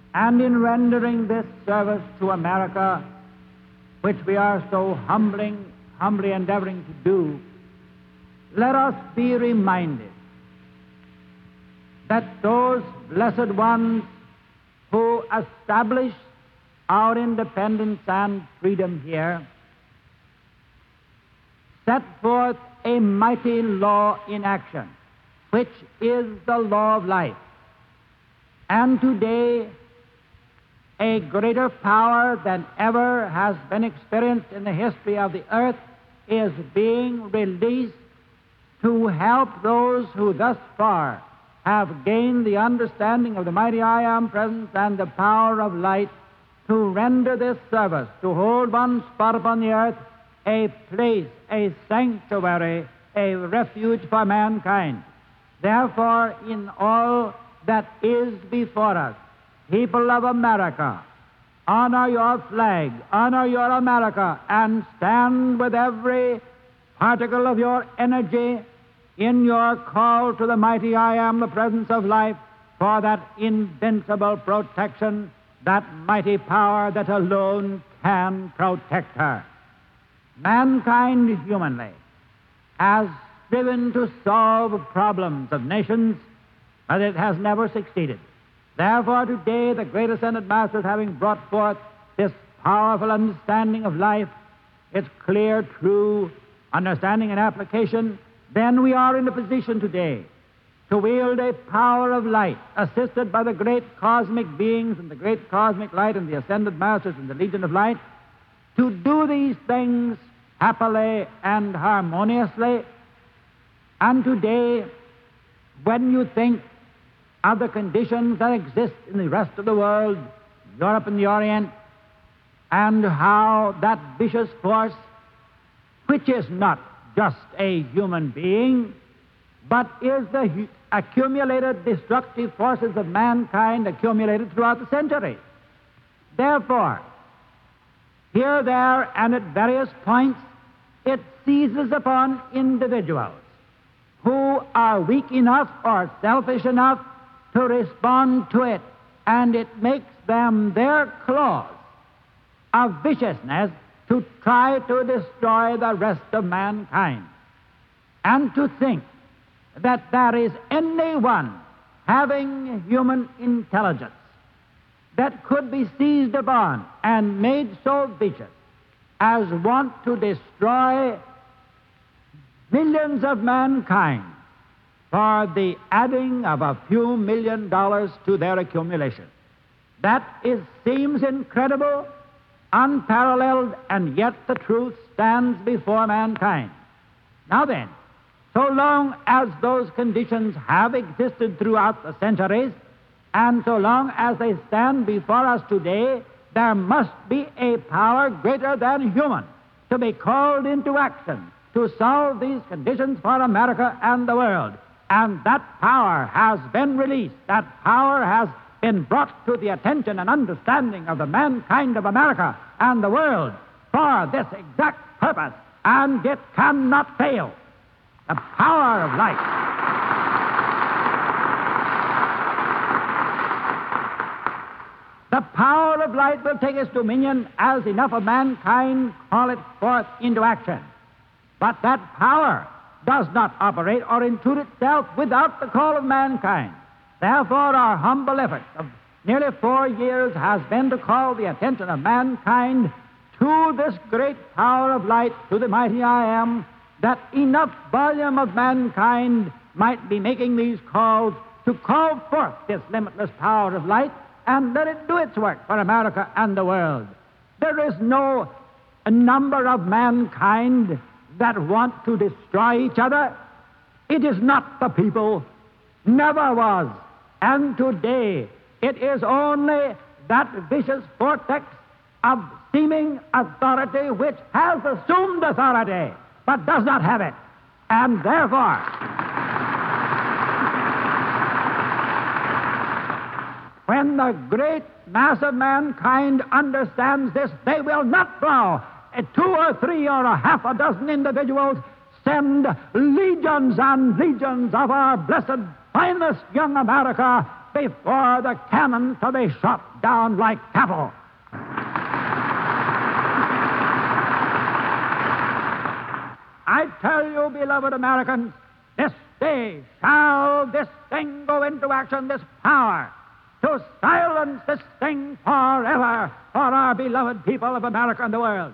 And in rendering this service to America, which we are so humbly endeavoring to do, let us be reminded that those blessed ones who established our independence and freedom here set forth a mighty law in action, which is the law of life. And today, a greater power than ever has been experienced in the history of the earth is being released to help those who thus far have gained the understanding of the mighty I Am presence and the power of light, to render this service, to hold one spot upon the earth, a place, a sanctuary, a refuge for mankind. Therefore, in all that is before us, people of America, honor your flag, honor your America, and stand with every particle of your energy in your call to the mighty I Am, the presence of life, for that invincible protection, that mighty power that alone can protect her. Mankind humanly has striven to solve problems of nations, but it has never succeeded. Therefore, today, the great ascended masters, having brought forth this powerful understanding of life, its clear, true understanding and application, then we are in a position today to wield a power of light, assisted by the great cosmic beings and the great cosmic light and the ascended masters and the Legion of Light, to do these things happily and harmoniously. And today, when you think of the conditions that exist in the rest of the world, Europe and the Orient, and how that vicious force, which is not just a human being, but is the accumulated destructive forces of mankind accumulated throughout the centuries. Therefore, here, there, and at various points, it seizes upon individuals who are weak enough or selfish enough to respond to it, and it makes them their claws of viciousness to try to destroy the rest of mankind. And to think that there is anyone having human intelligence that could be seized upon and made so vicious as want to destroy millions of mankind for the adding of a few $1 million to their accumulation. That seems incredible, unparalleled, and yet the truth stands before mankind. Now then, so long as those conditions have existed throughout the centuries, and so long as they stand before us today, there must be a power greater than human to be called into action to solve these conditions for America and the world. And that power has been released. That power has been brought to the attention and understanding of the mankind of America and the world for this exact purpose, and it cannot fail. The power of light. The power of light will take its dominion as enough of mankind call it forth into action. But that power does not operate or intrude itself without the call of mankind. Therefore, our humble effort of nearly 4 years has been to call the attention of mankind to this great power of light, to the mighty I Am, that enough volume of mankind might be making these calls to call forth this limitless power of light and let it do its work for America and the world. There is no number of mankind that want to destroy each other. It is not the people, never was, and today it is only that vicious vortex of seeming authority which has assumed authority but does not have it. And therefore, when the great mass of mankind understands this, they will not throw 2 or 3 or a half a dozen individuals, send legions and legions of our blessed finest young America before the cannon to be shot down like cattle. I tell you, beloved Americans, this day shall this thing go into action, this power, to silence this thing forever for our beloved people of America and the world.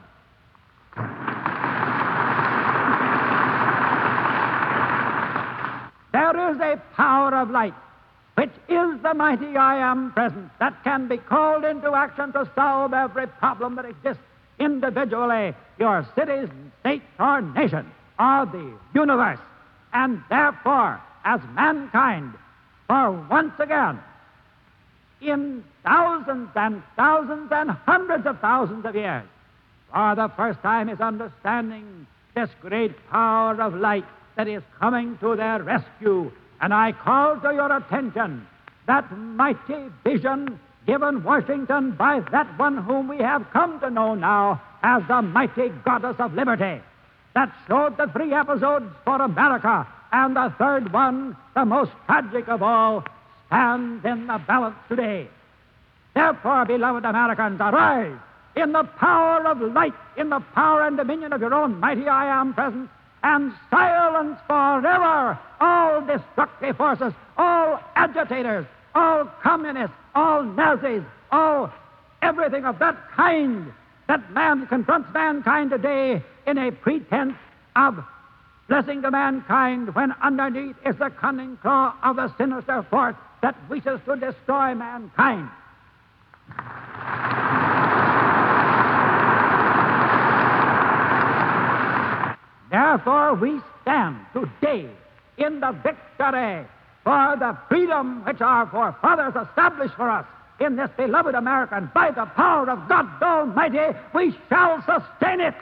There is a power of light, which is the mighty I Am presence, that can be called into action to solve every problem that exists individually, your cities, states, or nations, or the universe. And therefore, as mankind, for once again, in thousands and thousands and hundreds of thousands of years, for the first time is understanding this great power of light that is coming to their rescue. And I call to your attention that mighty vision given Washington by that one whom we have come to know now as the mighty goddess of liberty, that showed the 3 episodes for America, and the third one, the most tragic of all, stands in the balance today. Therefore, beloved Americans, arise in the power of light, in the power and dominion of your own mighty I Am presence, and silence forever all destructive forces, all agitators, all communists, all Nazis, all everything of that kind that man confronts mankind today in a pretense of blessing to mankind, when underneath is the cunning claw of the sinister force that wishes to destroy mankind. Therefore, we stand today in the victory for the freedom which our forefathers established for us in this beloved America, and by the power of God Almighty, we shall sustain it.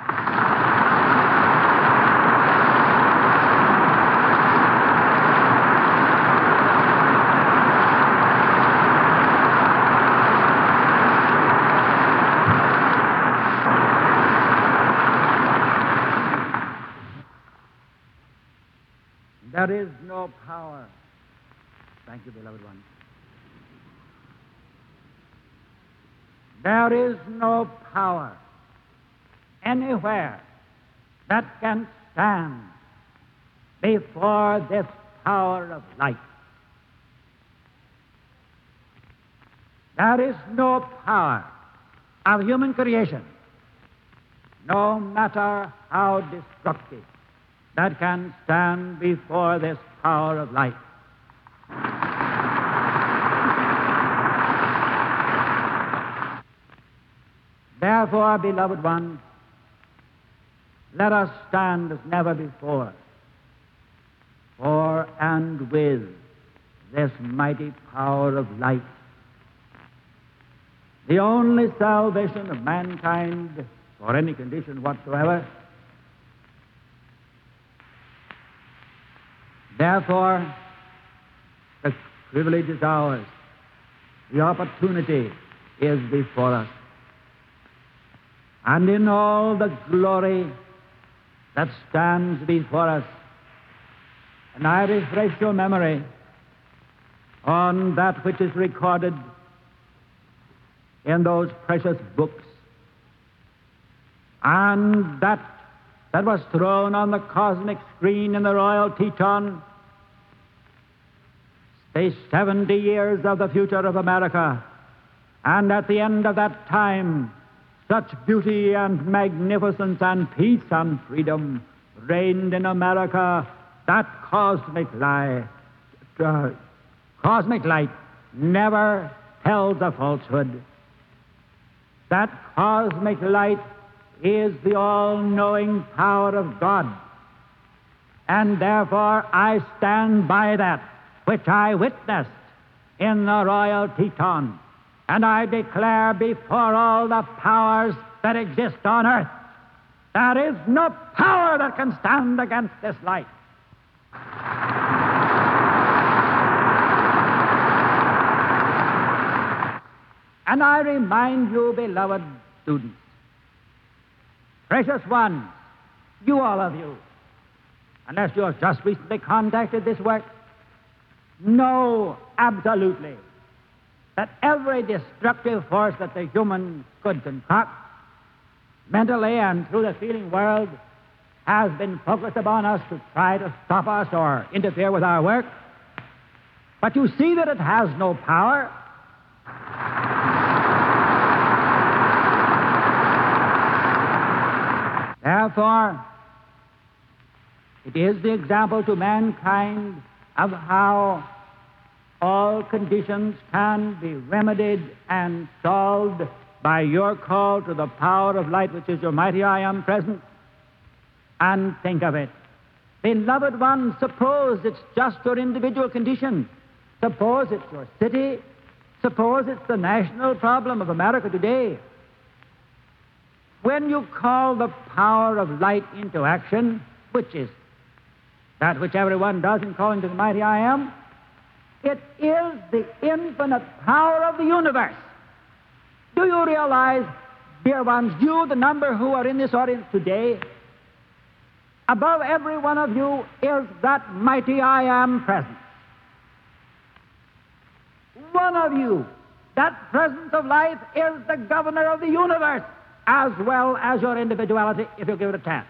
There is no power. Thank you, beloved one. There is no power anywhere that can stand before this power of light. There is no power of human creation, no matter how destructive, that can stand before this power of light. Therefore, beloved ones, let us stand as never before for and with this mighty power of light, the only salvation of mankind for any condition whatsoever. Therefore, the privilege is ours. The opportunity is before us. And in all the glory that stands before us, and I refresh your memory on that which is recorded in those precious books, and that was thrown on the cosmic screen in the Royal Teton, the 70 years of the future of America. And at the end of that time, such beauty and magnificence and peace and freedom reigned in America that cosmic light never tells a falsehood. That cosmic light is the all-knowing power of God. And therefore I stand by that which I witnessed in the Royal Teton, and I declare before all the powers that exist on earth, there is no power that can stand against this light. And I remind you, beloved students, precious ones, you all of you, unless you have just recently contacted this work, know absolutely that every destructive force that the human could concoct, mentally and through the feeling world, has been focused upon us to try to stop us or interfere with our work. But you see that it has no power. Therefore, it is the example to mankind of how all conditions can be remedied and solved by your call to the power of light, which is your mighty I Am present. And think of it. Beloved one, suppose it's just your individual condition. Suppose it's your city. Suppose it's the national problem of America today. When you call the power of light into action, which is that which everyone does in calling to the mighty I Am, it is the infinite power of the universe. Do you realize, dear ones, you, the number who are in this audience today, above every one of you is that mighty I Am present. One of you, that presence of life, is the governor of the universe, as well as your individuality, if you give it a chance.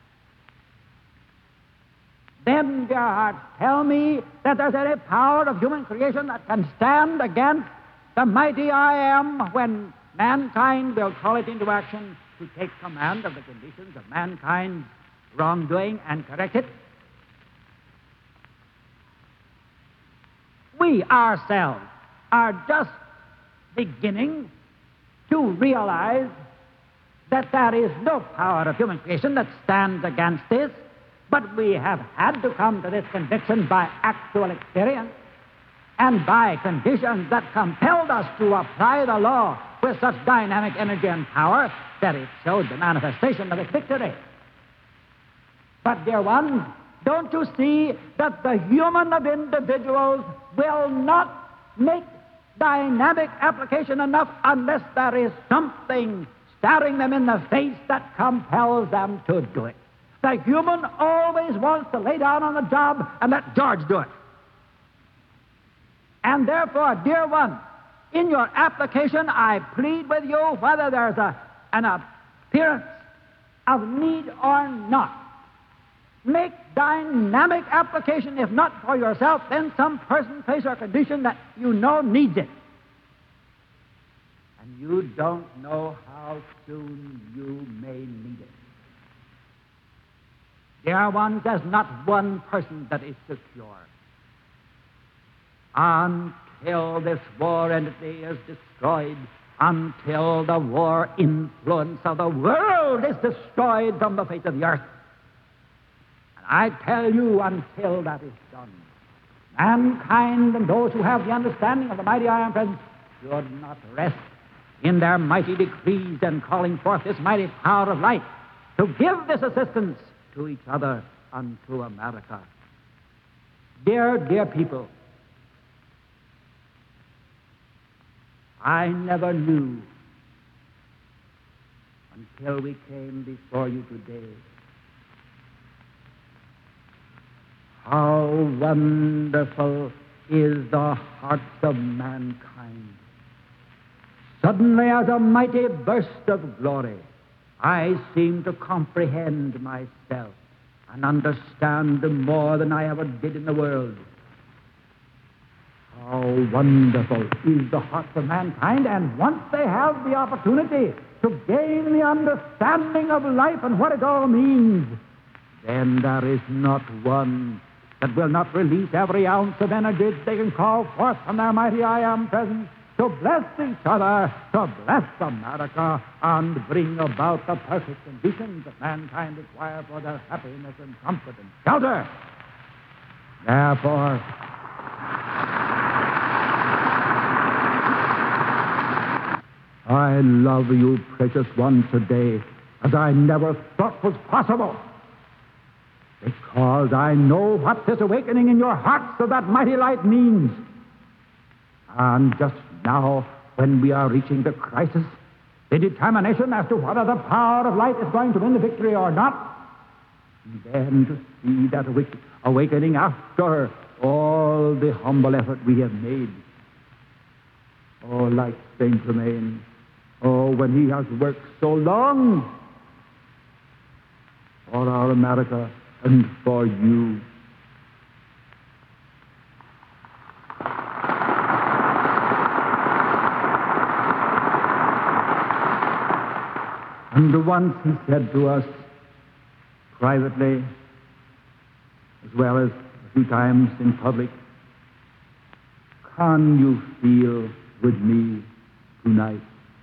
Then, dear hearts, tell me that there's any power of human creation that can stand against the mighty I Am when mankind will call it into action to take command of the conditions of mankind's wrongdoing and correct it. We ourselves are just beginning to realize that there is no power of human creation that stands against this, but we have had to come to this conviction by actual experience and by conditions that compelled us to apply the law with such dynamic energy and power that it showed the manifestation of its victory. But, dear ones, don't you see that the human of individuals will not make dynamic application enough unless there is something staring them in the face that compels them to do it? The human always wants to lay down on the job and let George do it. And therefore, dear one, in your application, I plead with you, whether there's an appearance of need or not, make dynamic application, if not for yourself, then some person, place, or condition that you know needs it. And you don't know how soon you may need it. Dear ones, there's not one person that is secure until this war entity is destroyed, until the war influence of the world is destroyed from the face of the earth. And I tell you, until that is done, mankind and those who have the understanding of the mighty I Am present should not rest in their mighty decrees and calling forth this mighty power of light to give this assistance to each other unto America. Dear, dear people, I never knew until we came before you today how wonderful is the hearts of mankind. Suddenly, as a mighty burst of glory, I seem to comprehend myself and understand more than I ever did in the world. How wonderful is the hearts of mankind, and once they have the opportunity to gain the understanding of life and what it all means, then there is not one that will not release every ounce of energy they can call forth from their mighty I Am presence to bless each other, to bless America, and bring about the perfect conditions that mankind require for their happiness and comfort and shelter. Therefore, I love you, precious one, today as I never thought was possible, because I know what this awakening in your hearts of that mighty light means. And just now, when we are reaching the crisis, the determination as to whether the power of light is going to win the victory or not, then to see that awakening after all all the humble effort we have made. Oh, like Saint Germain, oh, when he has worked so long for our America and for you. And once he said to us, privately, as well as a few times in public, can you feel with me tonight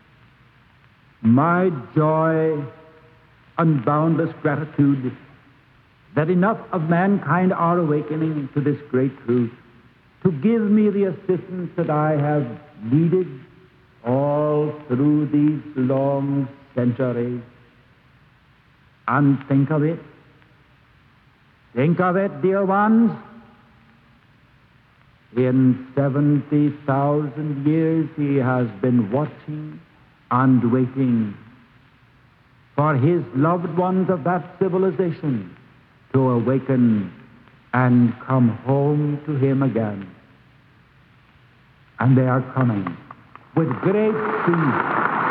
my joy and boundless gratitude that enough of mankind are awakening to this great truth to give me the assistance that I have needed all through these long centuries? And think of it, dear ones, in 70,000 years he has been watching and waiting for his loved ones of that civilization to awaken and come home to him again. And they are coming with great speed.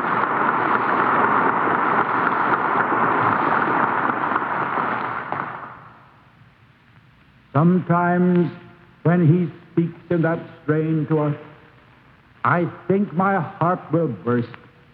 Sometimes when he speaks in that strain to us, I think my heart will burst.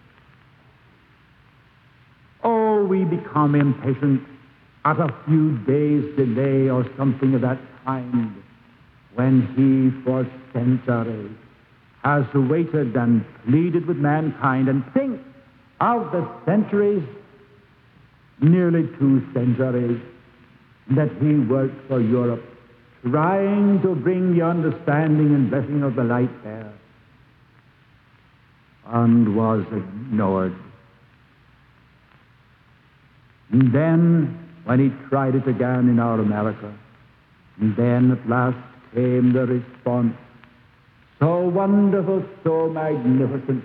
Oh, we become impatient at a few days' delay or something of that kind, when he for centuries has waited and pleaded with mankind. And think of the centuries, nearly 2 centuries, that he worked for Europe, trying to bring the understanding and blessing of the light there, and was ignored. And then, when he tried it again in our America, and then at last came the response, so wonderful, so magnificent.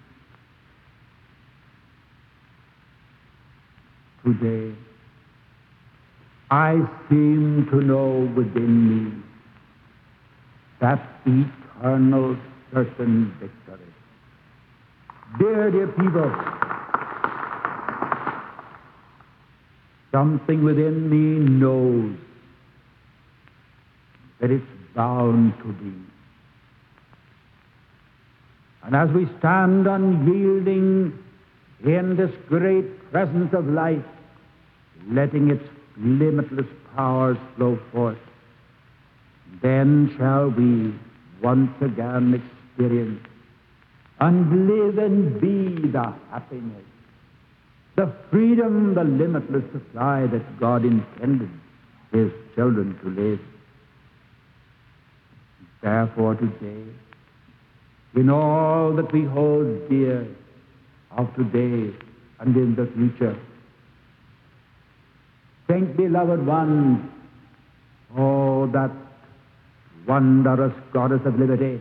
Today, I seem to know within me that eternal certain victory. Dear people, something within me knows that it's bound to be. And as we stand unyielding in this great presence of life, letting its limitless powers flow forth, then shall we once again experience and live and be the happiness, the freedom, the limitless supply that God intended his children to live. Therefore today, in all that we hold dear of today and in the future, think, beloved ones, oh, that wondrous goddess of liberty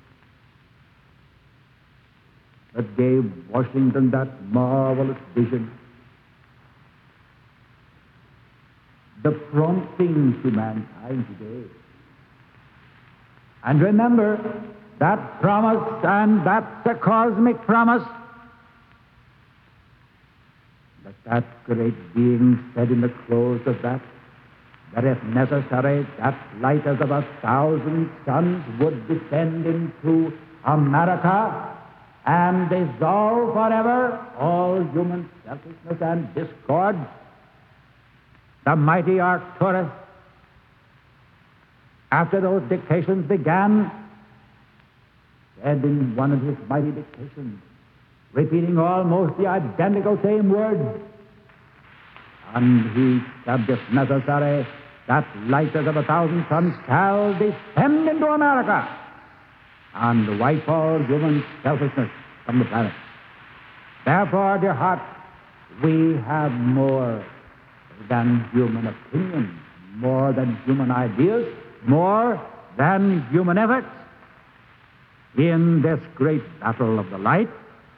that gave Washington that marvelous vision, the prompting to mankind today. And remember that promise, and that's a cosmic promise, that great being said in the close of that if necessary, that light as of 1,000 suns would descend into America and dissolve forever all human selfishness and discord. The mighty Arcturus, after those dictations began, said in one of his mighty dictations, repeating almost the identical same words, and he said, if necessary, that light as of 1,000 suns shall descend into America and wipe all human selfishness from the planet. Therefore, dear heart, we have more than human opinion, more than human ideas, more than human efforts in this great battle of the light.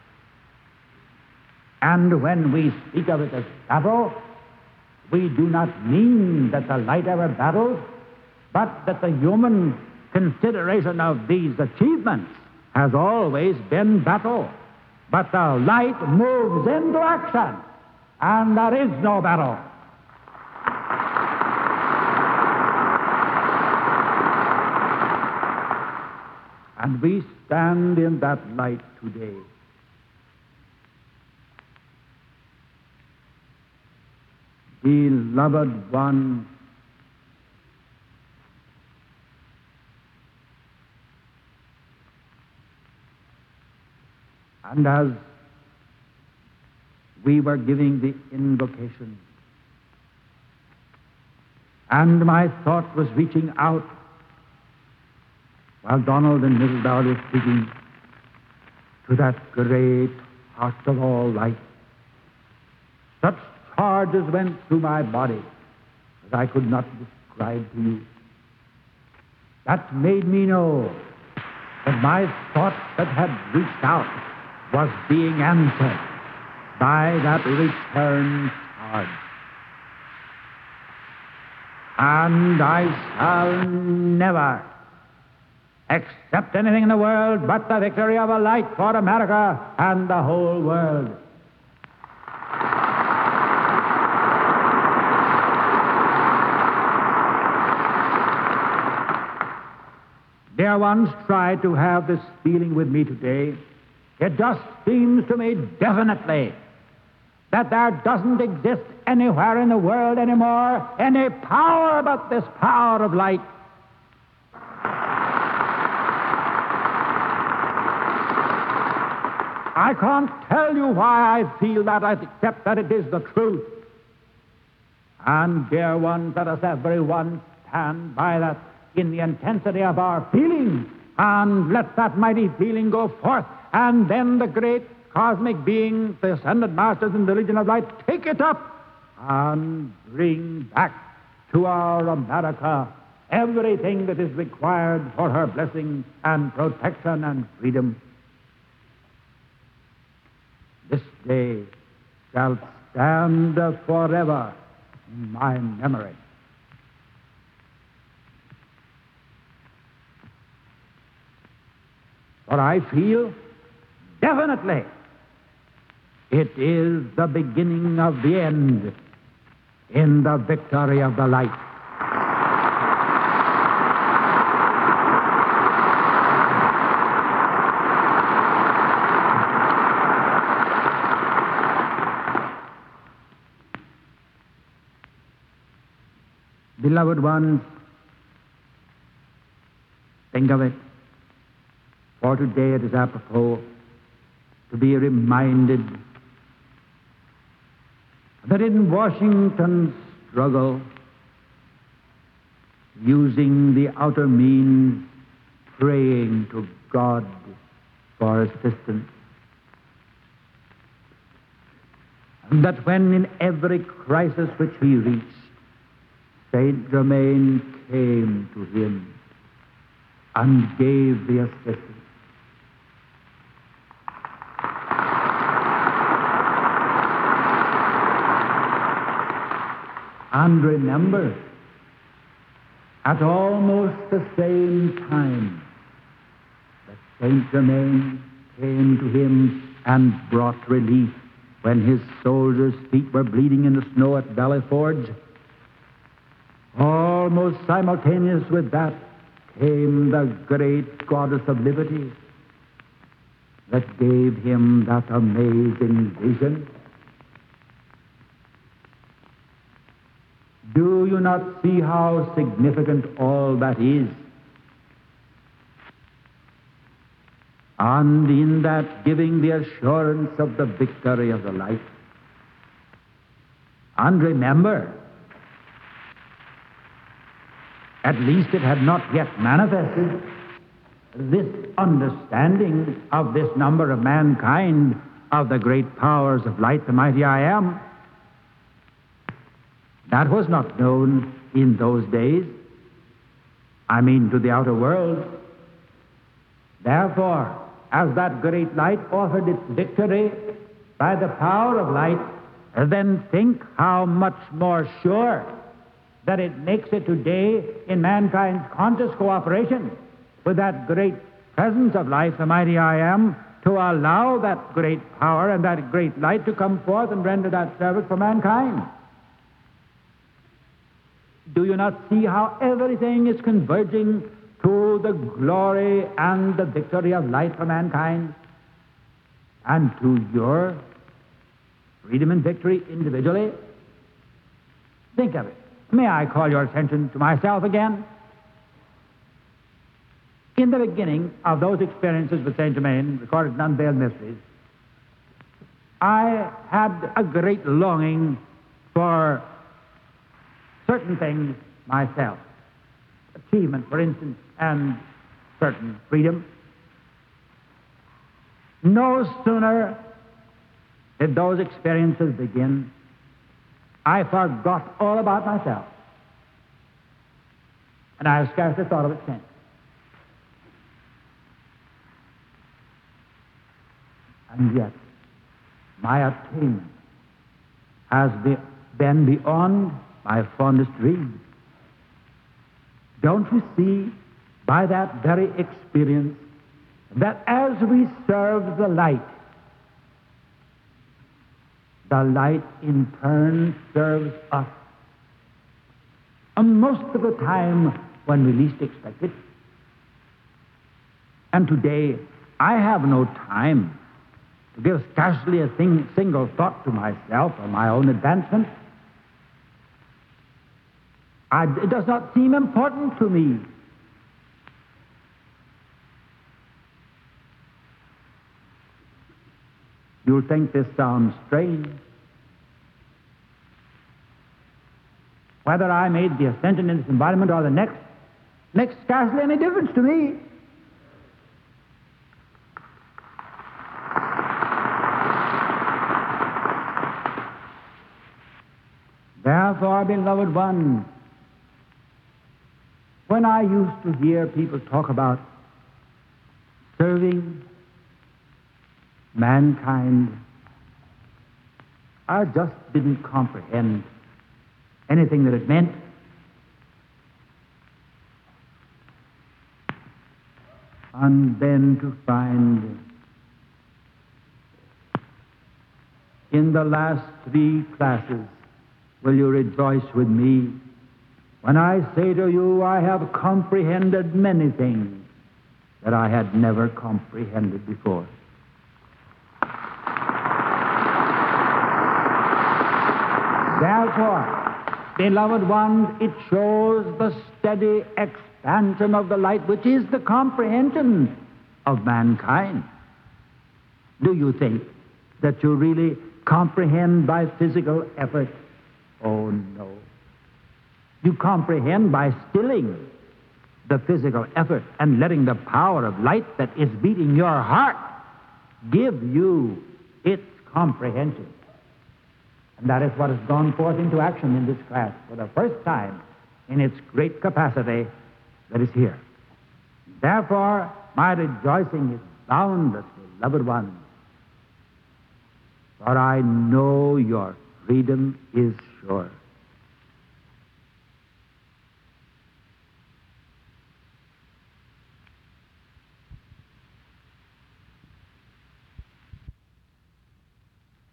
And when we speak of it as battle, we do not mean that the light ever battles, but that the human consideration of these achievements has always been battle. But the light moves into action, and there is no battle. And we stand in that light today. Beloved one, and as we were giving the invocation, and my thought was reaching out while Donald and Mrs. Dowd were speaking to that great heart of all light, such charges went through my body that I could not describe to you. That made me know that my thought that had reached out was being answered by that return charge. And I shall never accept anything in the world but the victory of a light for America and the whole world. Dear ones, try to have this feeling with me today. It just seems to me definitely that there doesn't exist anywhere in the world anymore any power but this power of light. I can't tell you why I feel that, except that it is the truth. And, dear ones, let us everyone stand by that in the intensity of our feeling, and let that mighty feeling go forth, and then the great cosmic beings, the ascended masters in the religion of light, take it up and bring back to our America everything that is required for her blessing and protection and freedom. This day shall stand forever in my memory. For I feel definitely it is the beginning of the end in the victory of the light. Beloved ones, think of it. For today it is apropos to be reminded that in Washington's struggle, using the outer means, praying to God for assistance, and that when in every crisis which he reached, Saint Germain came to him and gave the assistance. And remember, at almost the same time that Saint Germain came to him and brought relief when his soldiers' feet were bleeding in the snow at Valley Forge, almost simultaneous with that came the great goddess of liberty that gave him that amazing vision. Do you not see how significant all that is? And in that giving the assurance of the victory of the light. And remember, at least it had not yet manifested, this understanding of this number of mankind of the great powers of light, the mighty I Am. That was not known in those days. I mean, to the outer world. Therefore, as that great light offered its victory by the power of light, then think how much more sure that it makes it today in mankind's conscious cooperation with that great presence of life, the mighty I am, to allow that great power and that great light to come forth and render that service for mankind. Do you not see how everything is converging to the glory and the victory of light for mankind and to your freedom and victory individually? Think of it. May I call your attention to myself again? In the beginning of those experiences with Saint Germain, recorded in Unveiled Mysteries, I had a great longing for certain things myself. Achievement, for instance, and certain freedom. No sooner did those experiences begin, I forgot all about myself. And I have scarcely thought of it since. And yet, my attainment has been beyond my fondest dreams. Don't you see, by that very experience, that as we serve the light in turn serves us. And most of the time when we least expect it. And today, I have no time to give scarcely a single thought to myself or my own advancement. It does not seem important to me. You'll think this sounds strange. Whether I made the ascension in this environment or the next makes scarcely any difference to me. Therefore, beloved one, when I used to hear people talk about serving mankind, I just didn't comprehend anything that it meant. And then to find in the last three classes, will you rejoice with me when I say to you, I have comprehended many things that I had never comprehended before. Therefore, beloved ones, it shows the steady expansion of the light, which is the comprehension of mankind. Do you think that you really comprehend by physical effort? Oh, no. You comprehend by stilling the physical effort and letting the power of light that is beating your heart give you its comprehension. And that is what has gone forth into action in this class for the first time in its great capacity that is here. Therefore, my rejoicing is boundless, beloved ones, for I know your freedom is sure.